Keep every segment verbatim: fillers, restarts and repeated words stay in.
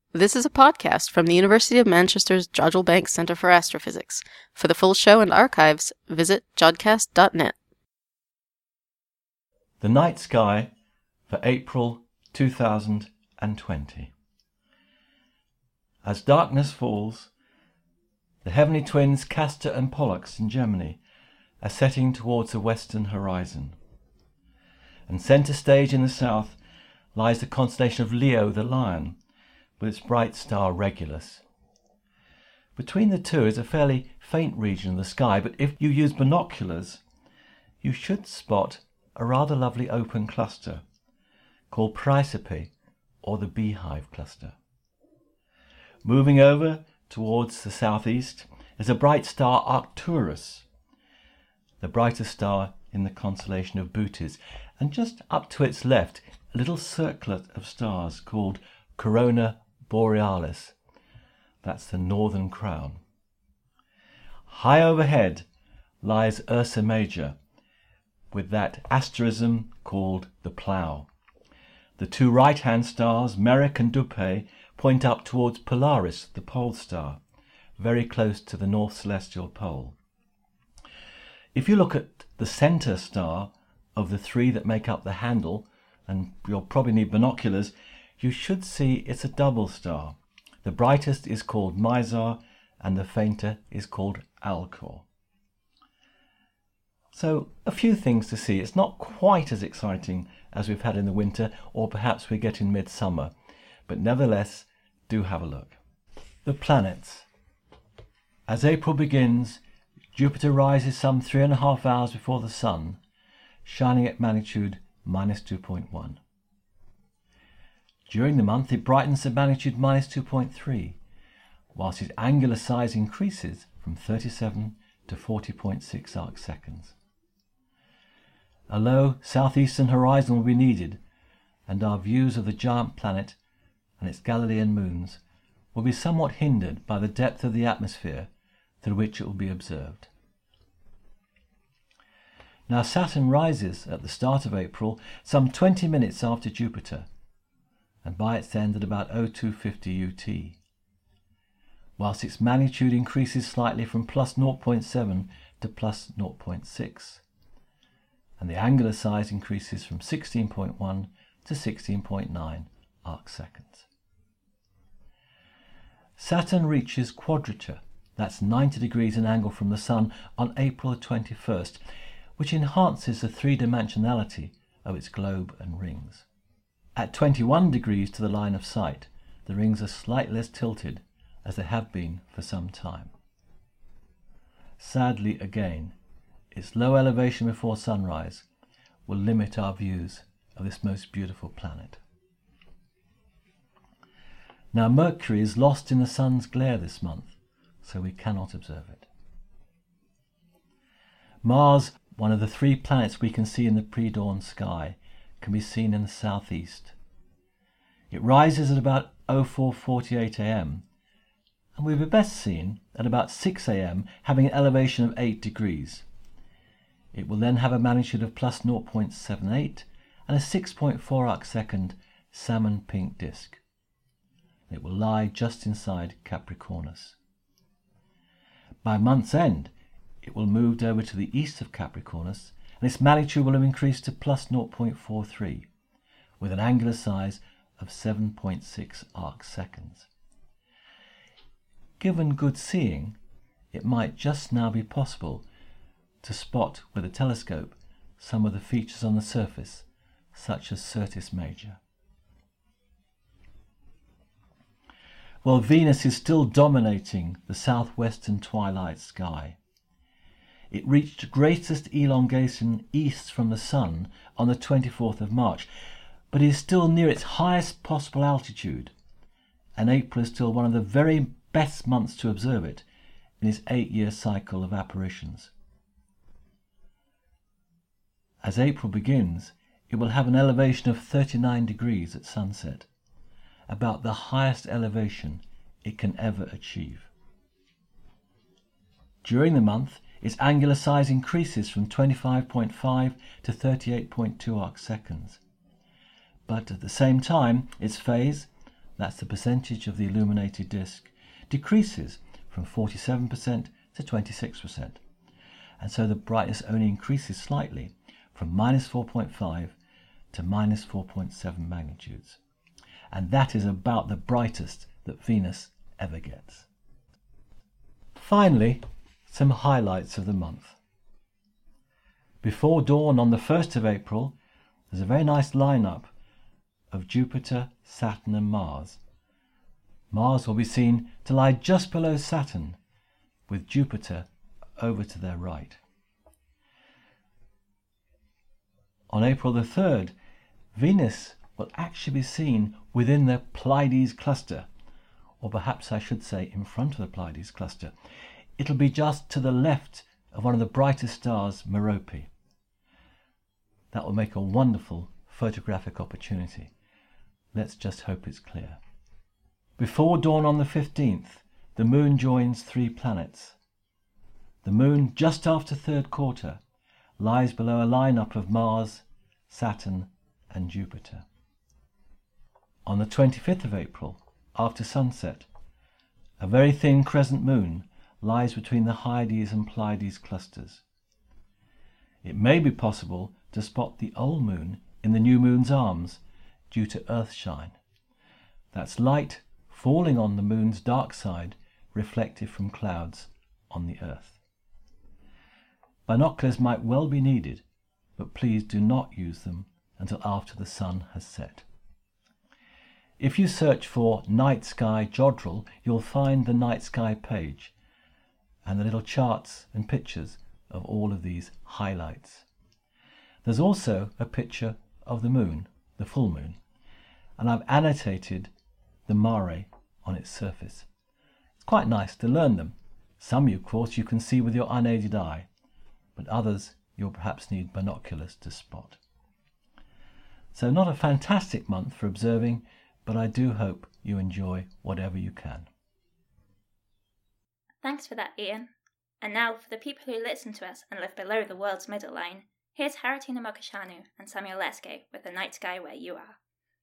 This is a podcast from the University of Manchester's Jodrell Bank Centre for Astrophysics. For the full show and archives, visit jodcast dot net. The Night Sky for April two thousand twenty. As darkness falls, the heavenly twins Castor and Pollux in Germany are setting towards the western horizon. And centre stage in the south lies the constellation of Leo the Lion, with its bright star Regulus. Between the two is a fairly faint region of the sky, but if you use binoculars, you should spot a rather lovely open cluster called Praesepe, or the Beehive Cluster. Moving over towards the southeast is a bright star Arcturus, the brightest star in the constellation of Bootes, and just up to its left, a little circlet of stars called Corona Borealis. That's the northern crown. High overhead lies Ursa Major, with that asterism called the Plough. The two right-hand stars, Merak and Dupae, point up towards Polaris, the pole star, very close to the North Celestial Pole. If you look at the centre star of the three that make up the handle, and you'll probably need binoculars, you should see it's a double star. The brightest is called Mizar, and the fainter is called Alcor. So, a few things to see. It's not quite as exciting as we've had in the winter, or perhaps we're getting midsummer, but nevertheless, do have a look. The planets. As April begins, Jupiter rises some three and a half hours before the Sun, shining at magnitude minus two point one. During the month, it brightens at magnitude minus two point three, whilst its angular size increases from thirty-seven to forty point six arc seconds. A low southeastern horizon will be needed, and our views of the giant planet and its Galilean moons will be somewhat hindered by the depth of the atmosphere through which it will be observed. Now Saturn rises at the start of April some twenty minutes after Jupiter, and by its end at about oh two fifty U T, whilst its magnitude increases slightly from plus zero point seven to plus zero point six, and the angular size increases from sixteen point one to sixteen point nine arc seconds. Saturn reaches quadrature, that's ninety degrees in angle from the Sun, on April twenty-first, which enhances the three-dimensionality of its globe and rings. At twenty-one degrees to the line of sight, the rings are slightly less tilted, as they have been for some time. Sadly, again, its low elevation before sunrise will limit our views of this most beautiful planet. Now Mercury is lost in the Sun's glare this month, so we cannot observe it. Mars, one of the three planets we can see in the pre-dawn sky, can be seen in the southeast. It rises at about oh four forty-eight a m, and will be best seen at about six a m, having an elevation of eight degrees. It will then have a magnitude of plus zero point seven eight and a six point four arc second salmon pink disk. It will lie just inside Capricornus. By month's end, it will move over to the east of Capricornus, and its magnitude will have increased to plus zero point four three, with an angular size of seven point six arc seconds. Given good seeing, it might just now be possible to spot with a telescope some of the features on the surface, such as Syrtis Major. Well, Venus is still dominating the southwestern twilight sky. It reached greatest elongation east from the Sun on the twenty-fourth of March, but is still near its highest possible altitude, and April is still one of the very best months to observe it in its eight-year cycle of apparitions. As April begins, it will have an elevation of thirty-nine degrees at sunset, about the highest elevation it can ever achieve. During the month, its angular size increases from twenty-five point five to thirty-eight point two arc seconds. But at the same time, its phase, that's the percentage of the illuminated disk, decreases from forty-seven percent to twenty-six percent. And so the brightness only increases slightly from minus four point five to minus four point seven magnitudes. And that is about the brightest that Venus ever gets. Finally, some highlights of the month. Before dawn on the first of April, there's a very nice lineup of Jupiter, Saturn and Mars. Mars will be seen to lie just below Saturn, with Jupiter over to their right. On April the third, Venus will actually be seen within the Pleiades cluster, or perhaps I should say in front of the Pleiades cluster. It'll be just to the left of one of the brightest stars, Merope. That will make a wonderful photographic opportunity. Let's just hope it's clear. Before dawn on the fifteenth, the moon joins three planets. The moon, just after third quarter, lies below a lineup of Mars, Saturn and Jupiter. On the twenty-fifth of April, after sunset, a very thin crescent moon lies between the Hyades and Pleiades clusters. It may be possible to spot the old moon in the new moon's arms due to earthshine. That's light falling on the moon's dark side reflected from clouds on the earth. Binoculars might well be needed, but please do not use them until after the sun has set. If you search for Night Sky Jodrell, you'll find the Night Sky page and the little charts and pictures of all of these highlights. There's also a picture of the moon, the full moon, and I've annotated the mare on its surface. It's quite nice to learn them. Some, of course, you can see with your unaided eye, but others you'll perhaps need binoculars to spot. So not a fantastic month for observing, but I do hope you enjoy whatever you can. Thanks for that, Ian. And now, for the people who listen to us and live below the world's middle line, here's Haritina Mokoshanu and Samuel Leske with The Night Sky Where You Are.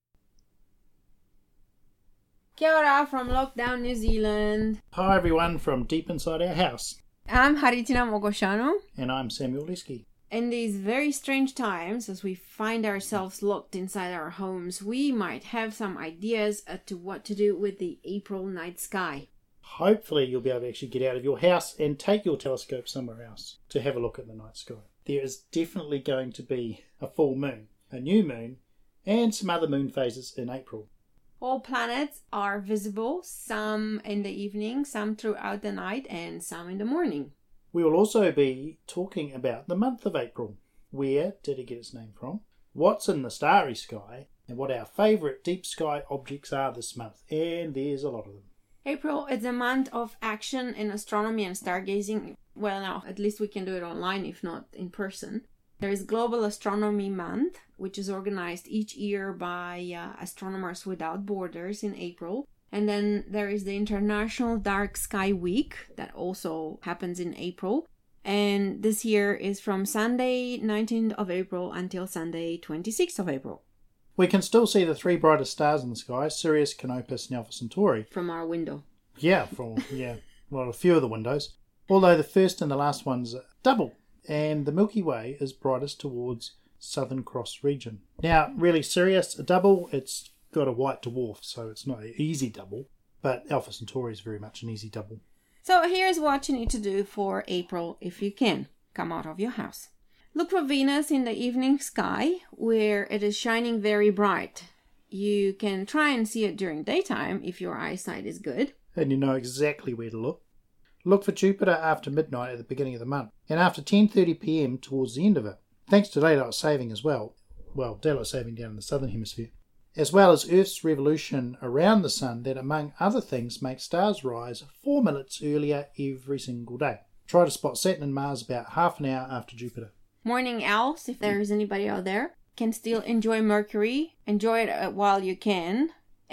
Kia ora from Lockdown, New Zealand. Hi everyone from deep inside our house. I'm Haritina Mokoshanu. And I'm Samuel Leske. In these very strange times, as we find ourselves locked inside our homes, we might have some ideas as to what to do with the April night sky. Hopefully you'll be able to actually get out of your house and take your telescope somewhere else to have a look at the night sky. There is definitely going to be a full moon, a new moon, and some other moon phases in April. All planets are visible, some in the evening, some throughout the night, and some in the morning. We will also be talking about the month of April. Where did it get its name from? What's in the starry sky? And what our favourite deep sky objects are this month. And there's a lot of them. April is a month of action in astronomy and stargazing. Well, now, at least we can do it online, if not in person. There is Global Astronomy Month, which is organized each year by uh, Astronomers Without Borders in April. And then there is the International Dark Sky Week that also happens in April. And this year is from Sunday nineteenth of April until Sunday twenty-sixth of April. We can still see the three brightest stars in the sky, Sirius, Canopus and Alpha Centauri. From our window. Yeah, from yeah, well, a few of the windows. Although the first and the last one's double. And the Milky Way is brightest towards Southern Cross region. Now, really, Sirius, a double, it's got a white dwarf, so it's not an easy double. But Alpha Centauri is very much an easy double. So here's what you need to do for April if you can. Come out of your house. Look for Venus in the evening sky where it is shining very bright. You can try and see it during daytime if your eyesight is good. And you know exactly where to look. Look for Jupiter after midnight at the beginning of the month, and after ten thirty p m towards the end of it, thanks to daylight saving as well, well, daylight saving down in the southern hemisphere, as well as Earth's revolution around the sun that, among other things, makes stars rise four minutes earlier every single day. Try to spot Saturn and Mars about half an hour after Jupiter. Morning owls, if there is anybody out there, can still enjoy Mercury. Enjoy it while you can.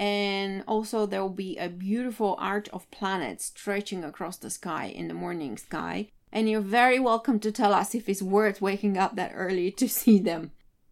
And also there will be a beautiful arch of planets stretching across the sky in the morning sky. And you're very welcome to tell us if it's worth waking up that early to see them.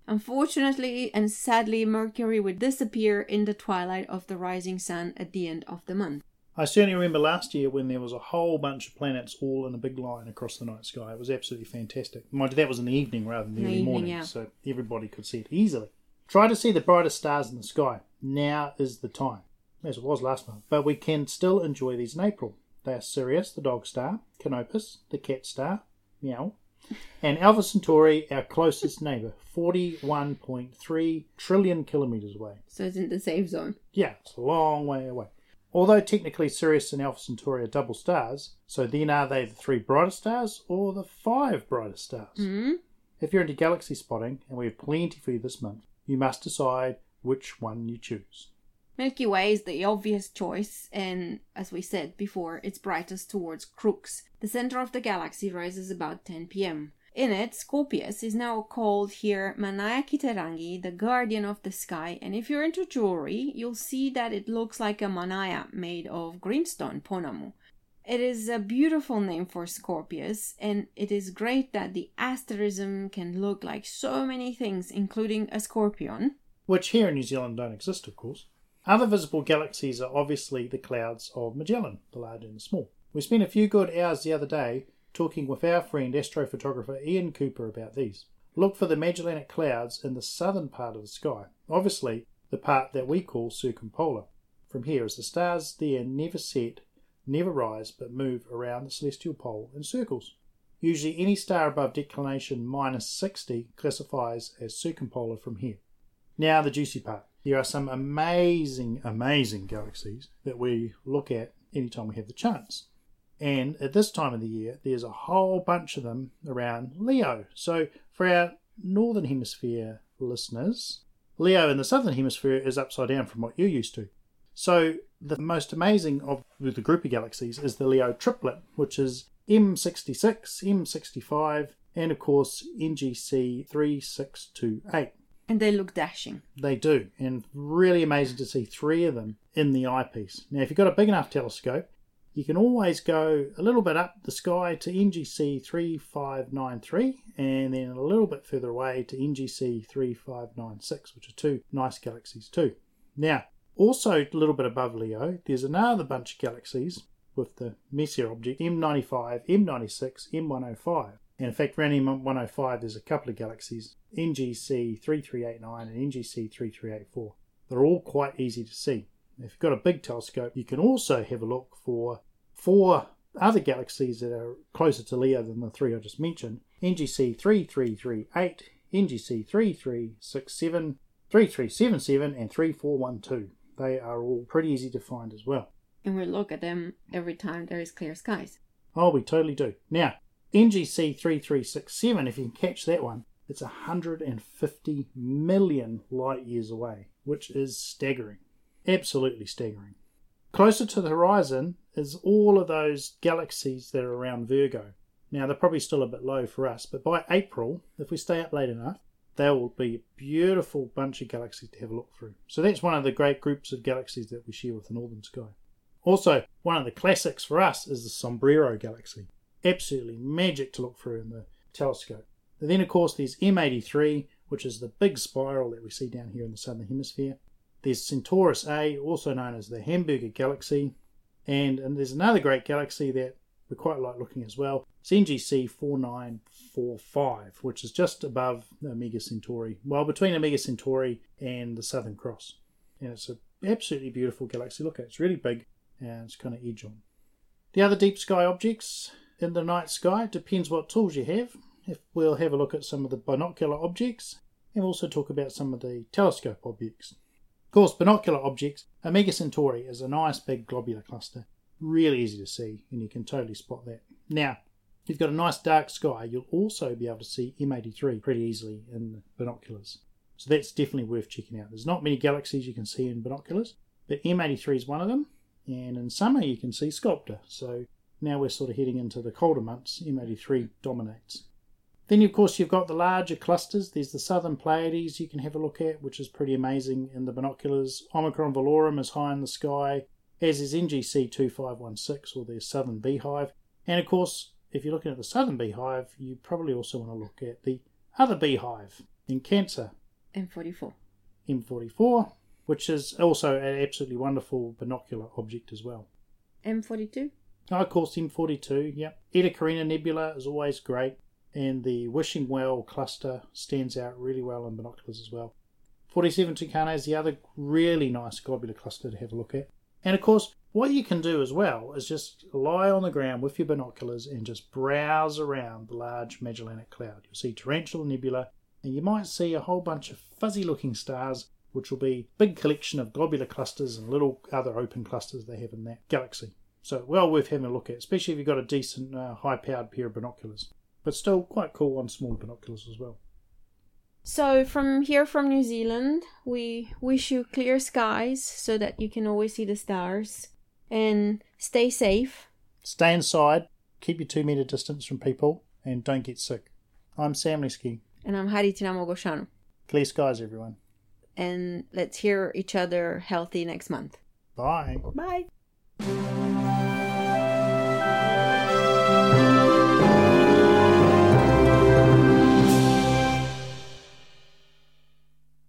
Unfortunately and sadly, Mercury would disappear in the twilight of the rising sun at the end of the month. I certainly remember last year when there was a whole bunch of planets all in a big line across the night sky. It was absolutely fantastic. Mind you, that was in the evening rather than the, the early evening, morning, yeah. so everybody could see it easily. Try to see the brightest stars in the sky. Now is the time, as it was last month. But we can still enjoy these in April. They are Sirius, the dog star, Canopus, the cat star, meow, and Alpha Centauri, our closest neighbour, forty-one point three trillion kilometres away. So it's in the safe zone. Yeah, it's a long way away. Although technically Sirius and Alpha Centauri are double stars, so then are they the three brightest stars or the five brightest stars? Mm-hmm. If you're into galaxy spotting, and we have plenty for you this month, you must decide which one you choose. Milky Way is the obvious choice, and as we said before, it's brightest towards Crux. The center of the galaxy rises about ten p.m. In it, Scorpius is now called here Manaya Kitarangi, the guardian of the sky, and if you're into jewelry, you'll see that it looks like a manaya made of greenstone ponamu. It is a beautiful name for Scorpius, and it is great that the asterism can look like so many things, including a scorpion. Which here in New Zealand don't exist, of course. Other visible galaxies are obviously the clouds of Magellan, the large and the small. We spent a few good hours the other day talking with our friend astrophotographer Ian Cooper about these. Look for the Magellanic Clouds in the southern part of the sky, obviously the part that we call circumpolar. From here, as the stars there never set, never rise, but move around the celestial pole in circles. Usually any star above declination minus sixty classifies as circumpolar from here. Now the juicy part. There are some amazing, amazing galaxies that we look at anytime we have the chance. And at this time of the year, there's a whole bunch of them around Leo. So for our northern hemisphere listeners, Leo in the southern hemisphere is upside down from what you're used to. So the most amazing of the group of galaxies is the Leo triplet, which is M sixty-six, M sixty-five, and of course N G C three six two eight. And they look dashing. They do, and really amazing to see three of them in the eyepiece. Now, if you've got a big enough telescope, you can always go a little bit up the sky to N G C three five nine three, and then a little bit further away to N G C three five nine six, which are two nice galaxies too. Now, also a little bit above Leo, there's another bunch of galaxies with the Messier object, M ninety-five, M ninety-six, M one oh five. And in fact, around M one oh five, there's a couple of galaxies, N G C three three eight nine and N G C three three eight four. They're all quite easy to see. If you've got a big telescope, you can also have a look for four other galaxies that are closer to Leo than the three I just mentioned. N G C three three three eight, N G C three three six seven, three three seven seven and three four one two. They are all pretty easy to find as well. And we look at them every time there is clear skies. Oh, we totally do. Now, N G C three three six seven, if you can catch that one, it's one hundred fifty million light years away, which is staggering. Absolutely staggering. Closer to the horizon is all of those galaxies that are around Virgo. Now, they're probably still a bit low for us, but by April, if we stay up late enough, there will be a beautiful bunch of galaxies to have a look through. So that's one of the great groups of galaxies that we share with the northern sky. Also, one of the classics for us is the Sombrero Galaxy. Absolutely magic to look through in the telescope. And then, of course, there's M eighty-three, which is the big spiral that we see down here in the southern hemisphere. There's Centaurus A, also known as the Hamburger Galaxy. And, and there's another great galaxy that we quite like looking as well. It's N G C four nine four five, which is just above Omega Centauri. Well, between Omega Centauri and the Southern Cross. And it's an absolutely beautiful galaxy. Look at it. It's really big and it's kind of edge on. The other deep sky objects in the night sky, depends what tools you have. If we'll have a look at some of the binocular objects and also talk about some of the telescope objects. Of course, binocular objects, Omega Centauri is a nice big globular cluster. Really easy to see, and you can totally spot that. Now, if you've got a nice dark sky, you'll also be able to see M eighty-three pretty easily in the binoculars. So that's definitely worth checking out. There's not many galaxies you can see in binoculars, but M eighty-three is one of them. And in summer you can see Sculptor. So now we're sort of heading into the colder months. M eighty-three dominates. Then, of course, you've got the larger clusters. There's the Southern Pleiades you can have a look at, which is pretty amazing in the binoculars. Omicron Velorum is high in the sky, as is N G C two five one six, or their Southern Beehive. And, of course, if you're looking at the Southern Beehive, you probably also want to look at the other beehive in Cancer, M forty-four. M forty-four, which is also an absolutely wonderful binocular object as well. M forty-two. Oh, of course, M forty-two, yep. Eta Carina Nebula is always great, and the Wishing Well cluster stands out really well in binoculars as well. forty-seven Tucana is the other really nice globular cluster to have a look at. And of course, what you can do as well is just lie on the ground with your binoculars and just browse around the large Magellanic Cloud. You'll see Tarantula Nebula, and you might see a whole bunch of fuzzy-looking stars, which will be a big collection of globular clusters and little other open clusters they have in that galaxy. So well worth having a look at, especially if you've got a decent, uh, high-powered pair of binoculars. But still quite cool on small binoculars as well. So from here from New Zealand, we wish you clear skies so that you can always see the stars. And stay safe. Stay inside, keep your two metre distance from people, and don't get sick. I'm Sam Leske. And I'm Haritina Mogoshanu. Clear skies, everyone. And let's hear each other healthy next month. Bye. Bye.